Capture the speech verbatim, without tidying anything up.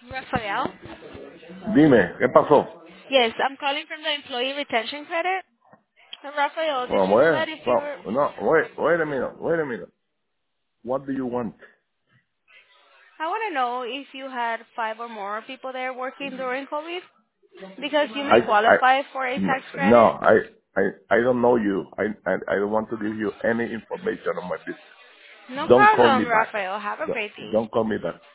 Rafael? Dime, ¿qué pasó? Yes, I'm calling from the employee retention credit. Uh, Rafael, did Well, you know wait, that if you're... well, no, wait, wait a minute, wait a minute. What do you want? I want to know if you had five or more people there working during COVID, because you I, may I, qualify for a no, tax no, credit. I, I, I don't know you. I, I, I don't want to give you any information on my business. No Don't call me problem, back. Rafael. Have a Don't, great day. don't call me back.